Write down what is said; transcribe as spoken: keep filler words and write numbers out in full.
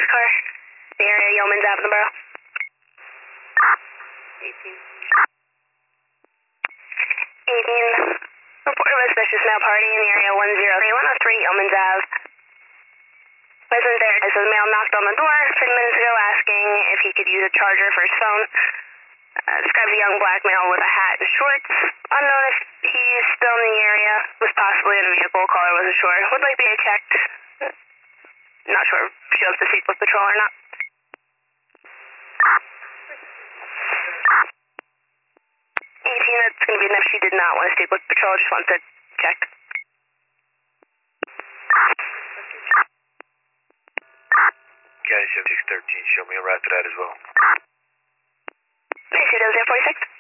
car. The area, Yeoman's Avenue, Borough. eighteen. eighteen. Report of a suspicious male party in the area one zero three one oh three Yeoman's Ave. Resident there says the male knocked on the door ten minutes ago asking if he could use a charger for his phone. Uh, describes a young black male with a hat and shorts. Unknown if he's still in the area, was possibly in a vehicle, caller wasn't sure. Would like to be checked. Not sure if she wants to speak with patrol or not. eighteen, that's going to be enough. She did not want to speak with patrol, just wants to check. County seventy-six thirteen, show me a route to that as well. May I see those there, forty-six?